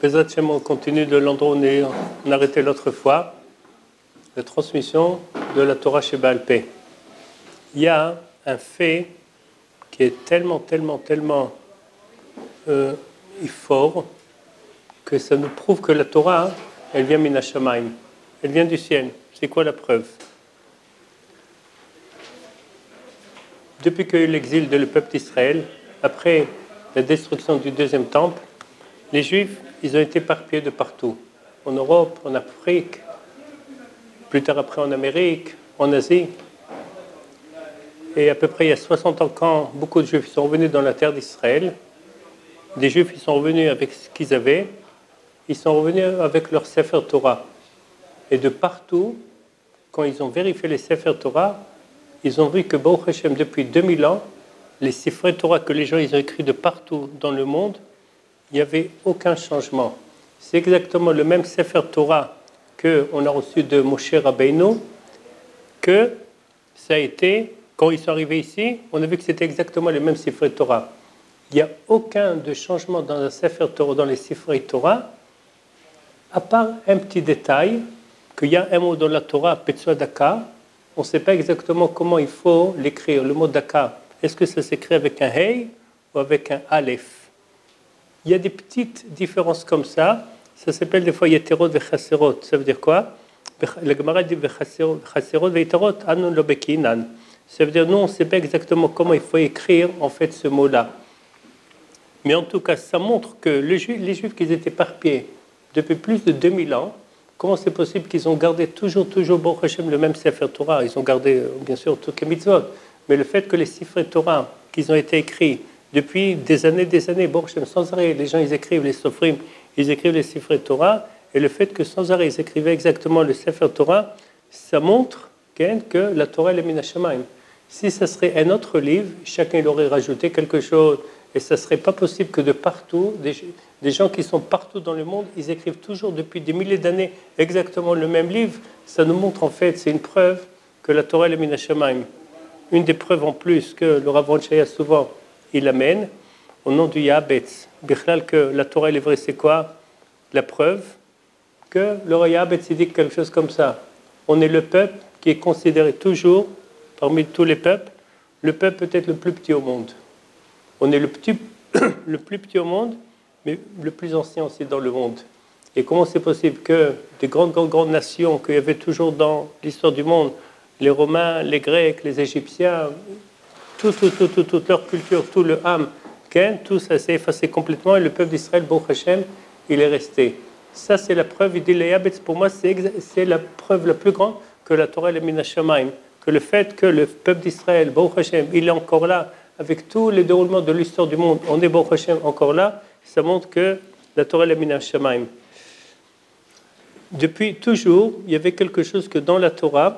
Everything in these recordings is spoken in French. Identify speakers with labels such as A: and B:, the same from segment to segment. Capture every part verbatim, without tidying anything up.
A: Bezrat Hashem, on continue de l'endroit où on, est, on a arrêté l'autre fois, la transmission de la Torah chez Baal Peh. Il y a un fait qui est tellement, tellement, tellement euh, fort que ça nous prouve que la Torah, elle vient min hashamayim, elle vient du ciel. C'est quoi la preuve? Depuis qu'il y a eu l'exil de le peuple d'Israël, après la destruction du deuxième temple, les Juifs, ils ont été éparpillés de partout. En Europe, en Afrique, plus tard après en Amérique, en Asie. Et à peu près il y a soixante ans, quand beaucoup de Juifs sont revenus dans la terre d'Israël, des Juifs ils sont revenus avec ce qu'ils avaient, ils sont revenus avec leur Sefer Torah. Et de partout, quand ils ont vérifié les Sefer Torah, ils ont vu que Baruch Hashem, depuis deux mille ans, les Sefer Torah que les gens ils ont écrits de partout dans le monde, il n'y avait aucun changement. C'est exactement le même Sefer Torah qu'on a reçu de Moshe Rabbeinu, que ça a été, quand ils sont arrivés ici, on a vu que c'était exactement le même Sefer Torah. Il n'y a aucun de changement dans le Sefer Torah, dans les Sefer Torah, à part un petit détail, qu'il y a un mot dans la Torah, Petzua Daka, on ne sait pas exactement comment il faut l'écrire, le mot Daka. Est-ce que ça s'écrit avec un Hey ou avec un Aleph? Il y a des petites différences comme ça. Ça s'appelle des fois Yeterot vechaserot. Ça veut dire quoi? La Gemara dit vechaserot veiterot anun lo bekinan. Ça veut dire nous on ne sait pas exactement comment il faut écrire en fait ce mot-là. Mais en tout cas, ça montre que les Juifs, les Juifs qui étaient éparpillés depuis plus de deux mille ans, comment c'est possible qu'ils ont gardé toujours, toujours Baruch Hashem, le même Sefer Torah? Ils ont gardé bien sûr toutes les mitzvot, mais le fait que les Sefer Torah qu'ils ont été écrits depuis des années, des années, Baruch Hashem, sans arrêt, les gens ils écrivent les Sofrim, ils écrivent les Sefer Torah, et le fait que sans arrêt ils écrivaient exactement le Sefer Torah, ça montre que la Torah elle est min hashamayim. Si ça serait un autre livre, chacun il aurait rajouté quelque chose, et ça ne serait pas possible que de partout, des, des gens qui sont partout dans le monde, ils écrivent toujours depuis des milliers d'années exactement le même livre. Ça nous montre en fait, c'est une preuve que la Torah elle est min hashamayim. Une des preuves en plus que le Rav Ron Shaya souvent il amène au nom du Yahabetz. Bichlal, que la Torah elle est vraie, c'est quoi? La preuve que le Yahabetz il dit quelque chose comme ça. On est le peuple qui est considéré toujours, parmi tous les peuples, le peuple peut-être le plus petit au monde. On est le, petit, le plus petit au monde, mais le plus ancien aussi dans le monde. Et comment c'est possible que des grandes, grandes, grandes nations qu'il y avait toujours dans l'histoire du monde, les Romains, les Grecs, les Égyptiens, tout, tout, tout, tout, toute leur culture, tout le Ham, tout ça s'est effacé complètement et le peuple d'Israël, Baruch Hashem, il est resté. Ça, c'est la preuve, il dit, les Yahabetz, pour moi, c'est, c'est la preuve la plus grande que la Torah est min hashamayim, que le fait que le peuple d'Israël, Baruch Hashem, il est encore là, avec tous les déroulements de l'histoire du monde, on est Baruch Hashem encore là, ça montre que la Torah est min hashamayim. Depuis toujours, il y avait quelque chose que dans la Torah,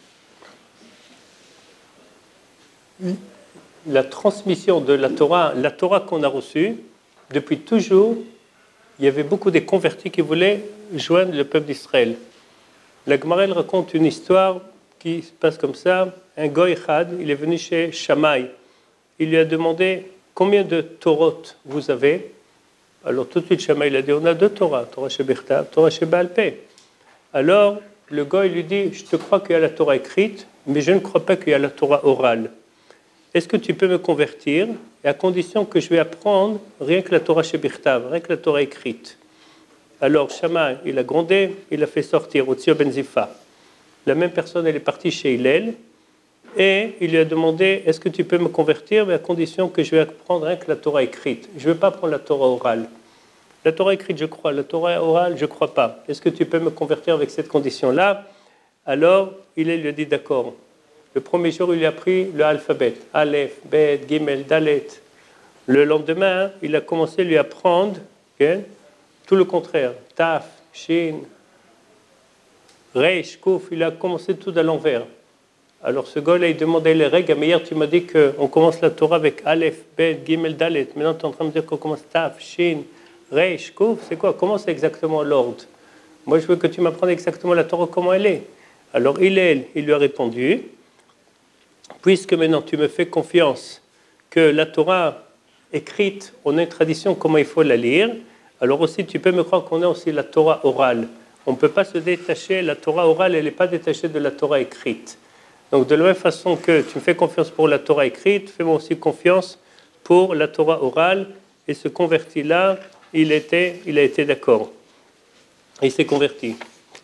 A: la transmission de la Torah, la Torah qu'on a reçue, depuis toujours, il y avait beaucoup de convertis qui voulaient joindre le peuple d'Israël. La Gemara elle raconte une histoire qui se passe comme ça. Un goy chad, il est venu chez Shammai. Il lui a demandé combien de Torot vous avez. Alors tout de suite Shammai il a dit on a deux Torah, Torah chez Bechtav, Torah chez Baal Peh. Alors le goy lui dit je te crois qu'il y a la Torah écrite, mais je ne crois pas qu'il y a la Torah orale. Est-ce que tu peux me convertir, et à condition que je vais apprendre rien que la Torah chez Bechtav, rien que la Torah écrite? Alors Shammai, il a grondé, il a fait sortir Otzio ben Zifa. La même personne, elle est partie chez Hillel, et il lui a demandé, est-ce que tu peux me convertir, mais à condition que je vais apprendre rien que la Torah écrite. Je ne veux pas apprendre la Torah orale. La Torah écrite, je crois. La Torah orale, je ne crois pas. Est-ce que tu peux me convertir avec cette condition-là? Alors, Hillel lui a dit, d'accord. Le premier jour, il a appris l'alphabet. Aleph, Bet, Gimel, Dalet. Le lendemain, il a commencé à lui apprendre okay, tout le contraire. Taf, Shin, Reish, Kouf. Il a commencé tout à l'envers. Alors ce gars-là, il demandait les règles. Mais hier, tu m'as dit qu'on commence la Torah avec Aleph, Bet, Gimel, Dalet. Maintenant, tu es en train de me dire qu'on commence Taf, Shin, Reish, Kouf. C'est quoi? Comment c'est exactement l'ordre? Moi, je veux que tu m'apprennes exactement la Torah, comment elle est. Alors, Hillel, il lui a répondu, puisque maintenant tu me fais confiance que la Torah écrite, on a une tradition comment il faut la lire, Alors aussi, tu peux me croire qu'on a aussi la Torah orale. On ne peut pas se détacher, la Torah orale, elle n'est pas détachée de la Torah écrite. Donc de la même façon que tu me fais confiance pour la Torah écrite, fais-moi aussi confiance pour la Torah orale. Et ce converti-là, il, était, il a été d'accord. Il s'est converti.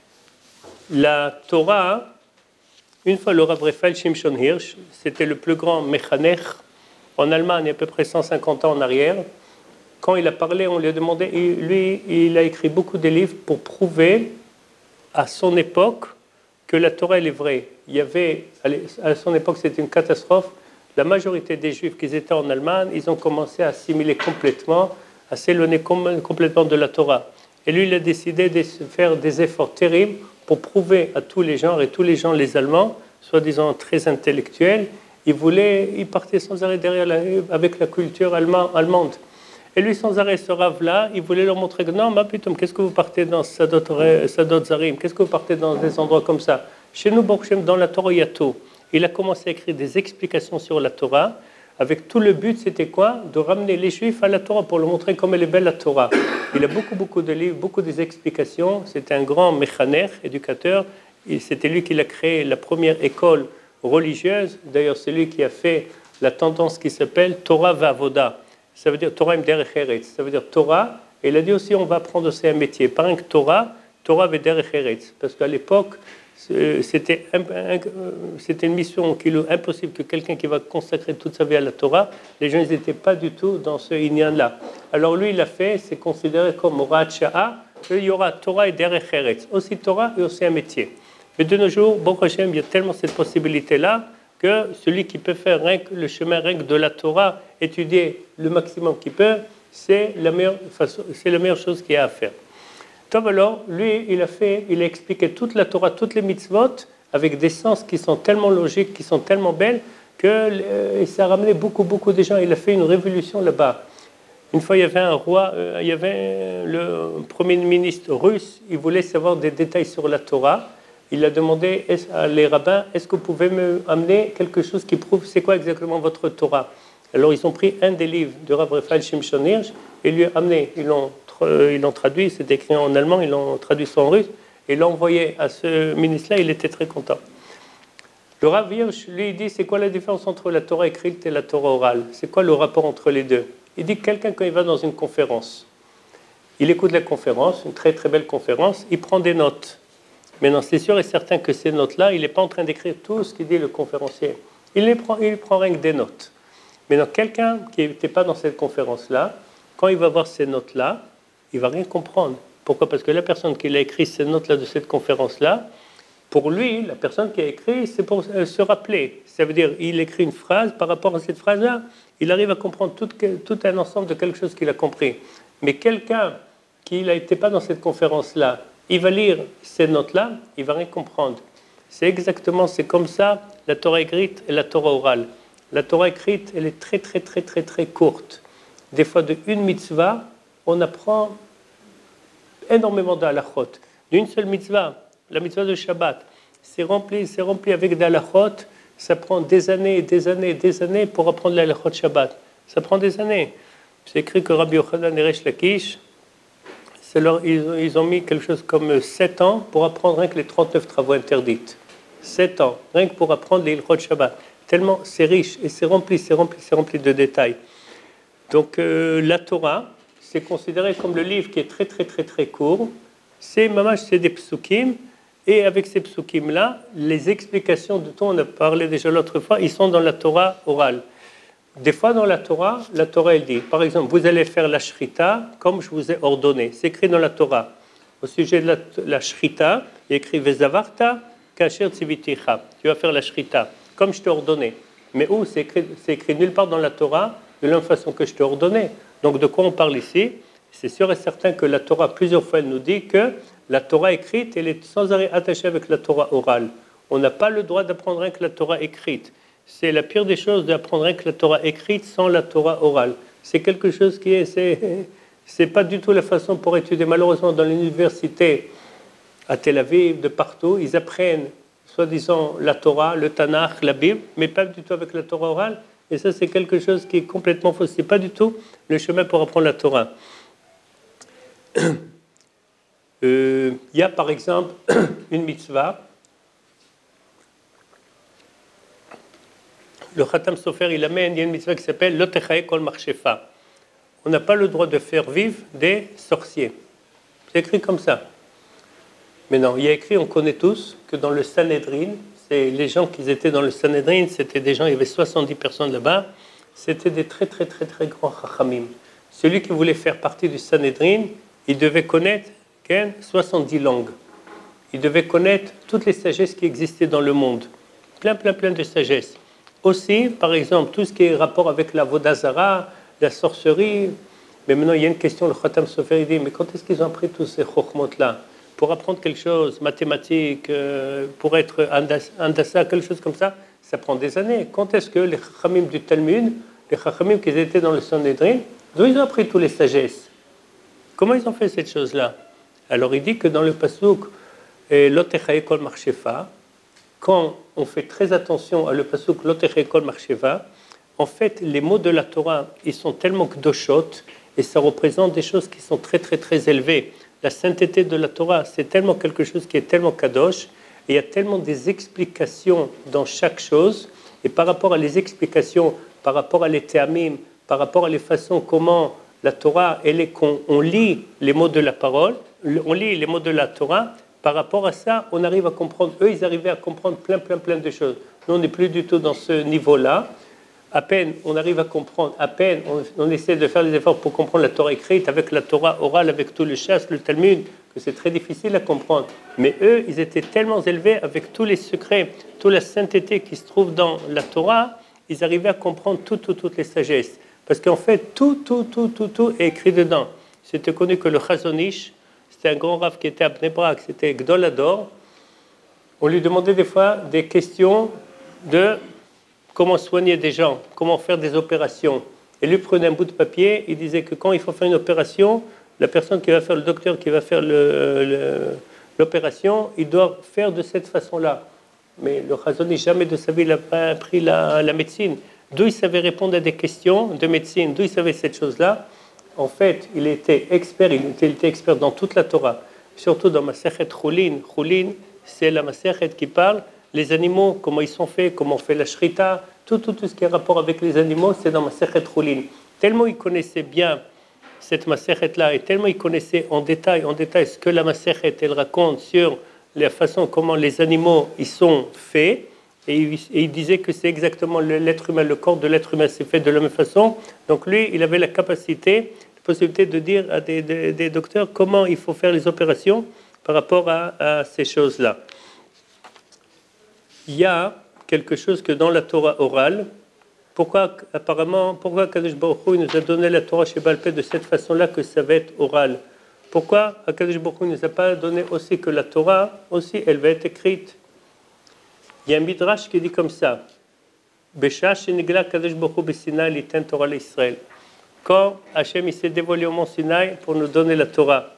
A: La Torah, une fois le Rav Raphaël Shimshon Hirsch, c'était le plus grand mechanech en Allemagne, il y a à peu près cent cinquante ans en arrière. Quand il a parlé, on lui a demandé, lui, il a écrit beaucoup de livres pour prouver à son époque que la Torah, elle est vraie. Il y avait, à son époque, c'était une catastrophe. La majorité des Juifs qui étaient en Allemagne, ils ont commencé à assimiler complètement, à s'éloigner complètement de la Torah. Et lui, il a décidé de faire des efforts terribles pour prouver à tous les gens, et tous les gens, les Allemands, soi-disant très intellectuels, ils voulaient, ils partaient sans arrêt derrière la, avec la culture allemande. Et lui, sans arrêt, ce rave-là, il voulait leur montrer que non, ma putain, qu'est-ce que vous partez dans Sadot Zarim, qu'est-ce que vous partez dans des endroits comme ça? Chez nous, dans la Torah, il y a tout. Il a commencé à écrire des explications sur la Torah, avec tout le but, c'était quoi? De ramener les Juifs à la Torah, pour leur montrer comme elle est belle la Torah. Il a beaucoup, beaucoup de livres, beaucoup d'explications. C'était un grand méchaner, éducateur. Et c'était lui qui a créé la première école religieuse. D'ailleurs, c'est lui qui a fait la tendance qui s'appelle Torah Vavoda. Ça veut dire Torah Derech Eretz. Ça veut dire Torah. Et il a dit aussi, on va apprendre aussi un métier. Pas rien que Torah, Torah Derech Eretz. Parce qu'à l'époque, c'était, c'était une mission qui est impossible que quelqu'un qui va consacrer toute sa vie à la Torah, les gens n'étaient pas du tout dans ce inyan-là. Alors lui, il a fait, c'est considéré comme Horat Sha'a, qu'il y aura Torah et Derech Eretz. Aussi Torah et aussi un métier. Mais de nos jours, Baruch Hashem, il y a tellement cette possibilité-là que celui qui peut faire rien que le chemin rien que de la Torah, étudier le maximum qu'il peut, c'est la meilleure façon, c'est la meilleure chose qu'il y a à faire. Tom, alors, lui, il a fait, il a expliqué toute la Torah, toutes les mitzvot, avec des sens qui sont tellement logiques, qui sont tellement belles, que euh, ça a ramené beaucoup, beaucoup de gens. Il a fait une révolution là-bas. Une fois, il y avait un roi, euh, il y avait le premier ministre russe, il voulait savoir des détails sur la Torah. Il a demandé à les rabbins, est-ce que vous pouvez me amener quelque chose qui prouve c'est quoi exactement votre Torah? Alors, ils ont pris un des livres de Rav Raphaël Shimshon Hirsch et lui ont amené, ils l'ont Ils l'ont traduit, c'est écrit en allemand, ils l'ont traduit en russe, et l'ont envoyé à ce ministre-là, il était très content. Le Rav Hirsch, lui, il dit, c'est quoi la différence entre la Torah écrite et la Torah orale? C'est quoi le rapport entre les deux? Il dit que quelqu'un, quand il va dans une conférence, il écoute la conférence, une très très belle conférence, il prend des notes. Maintenant, c'est sûr et certain que ces notes-là, il n'est pas en train d'écrire tout ce qu'il dit le conférencier. Il ne prend, il prend rien que des notes. Maintenant, quelqu'un qui n'était pas dans cette conférence-là, quand il va voir ces notes-là, il ne va rien comprendre. Pourquoi? Parce que la personne qui a écrit ces notes-là de cette conférence-là, pour lui, la personne qui a écrit, c'est pour se rappeler. Ça veut dire, il écrit une phrase, par rapport à cette phrase-là, il arrive à comprendre tout, tout un ensemble de quelque chose qu'il a compris. Mais quelqu'un qui n'était pas dans cette conférence-là, il va lire ces notes-là, il ne va rien comprendre. C'est exactement, c'est comme ça, la Torah écrite et la Torah orale. La Torah écrite, elle est très, très, très, très, très courte. Des fois, de une mitzvah, on apprend énormément d'halachot. D'une seule mitzvah, la mitzvah de Shabbat, c'est rempli, c'est rempli avec d'halachot. Ça prend des années, des années, des années pour apprendre l'halachot Shabbat. Ça prend des années. C'est écrit que Rabbi Yochanan et Resh Lakish, leur, ils, ils ont mis quelque chose comme sept ans pour apprendre rien que les trente-neuf travaux interdits. sept ans, rien que pour apprendre les halachot Shabbat. Tellement c'est riche et c'est rempli, c'est rempli, c'est rempli de détails. Donc euh, la Torah, c'est considéré comme le livre qui est très très très très court. C'est mamash, c'est des psukim, et avec ces psukim là, les explications de tout, on a parlé déjà l'autre fois, ils sont dans la Torah orale. Des fois dans la Torah, la Torah elle dit, par exemple, vous allez faire la shrita comme je vous ai ordonné. C'est écrit dans la Torah. Au sujet de la, la shrita, il est écrit vezavarta kasher tziviticha. Tu vas faire la shrita comme je t'ai ordonné. Mais où? C'est écrit, c'est écrit nulle part dans la Torah de la même façon que je t'ai ordonné. Donc de quoi on parle ici? C'est sûr et certain que la Torah, plusieurs fois, elle nous dit que la Torah écrite, elle est sans arrêt attachée avec la Torah orale. On n'a pas le droit d'apprendre rien que la Torah écrite. C'est la pire des choses d'apprendre rien que la Torah écrite sans la Torah orale. C'est quelque chose qui est... C'est, c'est pas du tout la façon pour étudier. Malheureusement, dans l'université, à Tel Aviv, de partout, ils apprennent, soi-disant, la Torah, le Tanakh, la Bible, mais pas du tout avec la Torah orale. Et ça, c'est quelque chose qui est complètement faux. Ce n'est pas du tout le chemin pour apprendre la Torah. euh, il y a par exemple une mitzvah. Le Khatam Sofer, il amène, il y a une mitzvah qui s'appelle Lo techaye kol machshefa. On n'a pas le droit de faire vivre des sorciers. C'est écrit comme ça. Mais non, il y a écrit, on connaît tous, que dans le Sanhedrin, c'est les gens qui étaient dans le Sanhedrin, c'était des gens, il y avait soixante-dix personnes là-bas, c'était des très très très très grands chachamim. Celui qui voulait faire partie du Sanhedrin, il devait connaître okay, soixante-dix langues. Il devait connaître toutes les sagesses qui existaient dans le monde. Plein, plein, plein de sagesses. Aussi, par exemple, tout ce qui est rapport avec la Vodazara, la sorcerie. Mais maintenant, il y a une question, le Khatam Sofer, il dit, mais quand est-ce qu'ils ont appris tous ces chokhmot-là? Pour apprendre quelque chose, mathématiques, euh, pour être andassa, quelque chose comme ça, ça prend des années. Quand est-ce que les chachamim du Talmud, les chachamim qui étaient dans le Sanhedrin, d'où ils ont appris toutes les sagesses? Comment ils ont fait cette chose-là? Alors il dit que dans le pasuk Lo techaye kol machshefa, quand on fait très attention à le pasuk Lo techaye kol machshefa, en fait les mots de la Torah, ils sont tellement kdoshot et ça représente des choses qui sont très très très élevées. La sainteté de la Torah, c'est tellement quelque chose qui est tellement kadosh, et il y a tellement des explications dans chaque chose, et par rapport à les explications, par rapport à les théamim, par rapport à les façons comment la Torah, elle est qu'on on lit les mots de la parole, on lit les mots de la Torah, par rapport à ça, on arrive à comprendre, eux, ils arrivaient à comprendre plein, plein, plein de choses. Nous, on n'est plus du tout dans ce niveau-là. À peine on arrive à comprendre, à peine on, on essaie de faire les efforts pour comprendre la Torah écrite avec la Torah orale, avec tout le chasse, le Talmud, que c'est très difficile à comprendre. Mais eux, ils étaient tellement élevés avec tous les secrets, toute la sainteté qui se trouve dans la Torah, ils arrivaient à comprendre tout, tout, toutes les sagesses. Parce qu'en fait, tout, tout, tout, tout, tout est écrit dedans. C'était connu que le Chazon Ish, c'était un grand rav qui était à Bnei Brak, c'était Gdol Hador. On lui demandait des fois des questions de comment soigner des gens, comment faire des opérations. Et lui prenait un bout de papier, il disait que quand il faut faire une opération, la personne qui va faire, le docteur qui va faire le, le, l'opération, il doit faire de cette façon-là. Mais le Chazon Ish, jamais de sa vie, il n'a pas appris la, la médecine. D'où il savait répondre à des questions de médecine, d'où il savait cette chose-là. En fait, il était expert, il était, il était expert dans toute la Torah, surtout dans Masechet Choulin. Choulin, c'est la Masechet qui parle les animaux, comment ils sont faits, comment on fait la shrita, tout, tout, tout ce qui a rapport avec les animaux, c'est dans Masechet Choulin. Tellement il connaissait bien cette Masechet-là, et tellement il connaissait en détail, en détail ce que la Masechet, elle raconte sur la façon comment les animaux ils sont faits, et il, et il disait que c'est exactement l'être humain, le corps de l'être humain c'est fait de la même façon. Donc lui, il avait la capacité, la possibilité de dire à des, des, des docteurs comment il faut faire les opérations par rapport à, à ces choses-là. Il y a quelque chose que dans la Torah orale, pourquoi apparemment, pourquoi Akadosh Baruch Hu nous a donné la Torah chez Baal Peh de cette façon-là que ça va être oral? Pourquoi Akadosh Baruch Hu ne nous a pas donné aussi que la Torah aussi elle va être écrite? Il y a un midrash qui dit comme ça: Besha shenigla Akadosh Baruch Hu b'Sinaï liten Torah l'Israël. Quand Hachem il s'est dévoilé au mont Sinaï pour nous donner la Torah,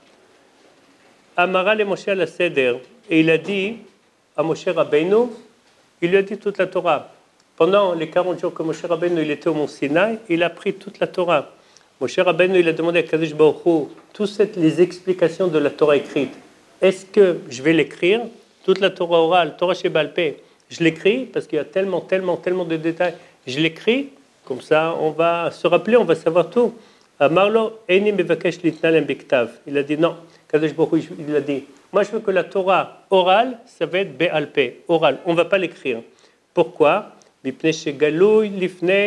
A: Amara le Moshe al Seder, et il a dit à Moshe Rabbeinu, il lui a dit toute la Torah. Pendant les quarante jours que Moshe Rabbeinu il était au mont Sinaï, il a pris toute la Torah. Moshe Rabbeinu il a demandé à Kadosh Baruch Hu toutes les explications de la Torah écrite. Est-ce que je vais l'écrire? Toute la Torah orale, Torah chez Baal Peh, je l'écris parce qu'il y a tellement, tellement, tellement de détails. Je l'écris, comme ça on va se rappeler, on va savoir tout. Amarlo, Eini mevakesh litnalem biktav. Il a dit non. Kadosh Baruch Hu il a dit, moi je veux que la Torah orale, ça va être Baal Peh, oral. On ne va pas l'écrire. Pourquoi? Et il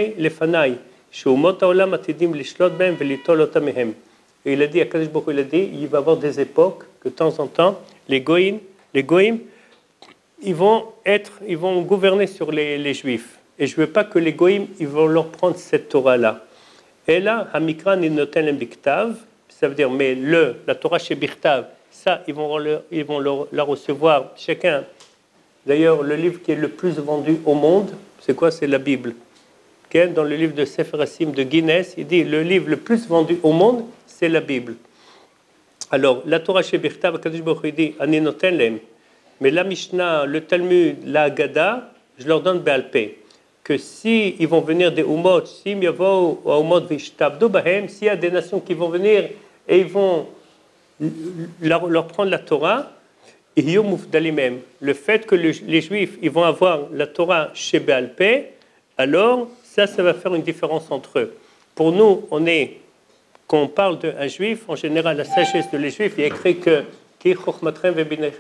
A: a dit à Kadosh Baruch Hu, il a dit, il va y avoir des époques que de temps en temps, les goïms, les goïms, ils vont être, ils vont gouverner sur les, les juifs. Et je ne veux pas que les goïms, ils vont leur prendre cette Torah-là. Et là, Hamikra Ninoten Biktav, ça veut dire, mais le, la Torah chez Birtav, ça, ils vont, le, ils vont le, la recevoir chacun. D'ailleurs, le livre qui est le plus vendu au monde, c'est quoi? C'est la Bible. Okay? Dans le livre de Sefer Hassim de Guinness, il dit le livre le plus vendu au monde, c'est la Bible. Alors, la Torah chez Birtav, Kadosh Baruch Hu dit, Ani noten lem. Mais la Mishnah, le Talmud, la Haggadah, je leur donne Baal Peh. Que si ils vont venir des Umot, s'il y a des nations qui vont venir et ils vont leur, leur prendre la Torah, et Yomouf d'alimem. Le fait que le, les Juifs ils vont avoir la Torah chez Béal Pé, alors ça, ça va faire une différence entre eux. Pour nous, on est, quand on parle d'un Juif, en général, la sagesse de les Juifs, il y a écrit que Ki chochmatrem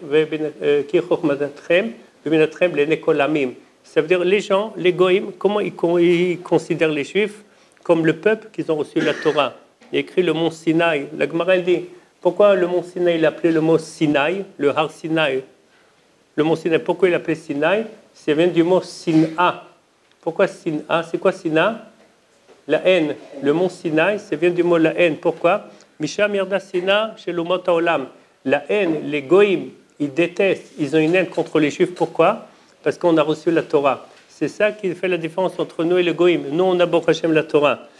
A: ve'binatrem le'nekolamim. Ça veut dire les gens, les goïms, comment ils, ils considèrent les Juifs comme le peuple qu'ils ont reçu la Torah. Il y a écrit le mont Sinaï. La Gemara dit, pourquoi le mont Sinaï il appelé le mot Sinaï, le Har Sinaï? Le mont Sinaï, pourquoi il appelé Sinaï? Ça vient du mot Sina. Pourquoi Sina? C'est quoi Sina? La haine. Le mont Sinaï, ça vient du mot la haine. Pourquoi? Misha mirda Sina chez l'Umot Haolam. La haine, les goïms, ils détestent, ils ont une haine contre les Juifs. Pourquoi? Parce qu'on a reçu la Torah. C'est ça qui fait la différence entre nous et les goïms. Nous, on a Baruch Hashem la Torah.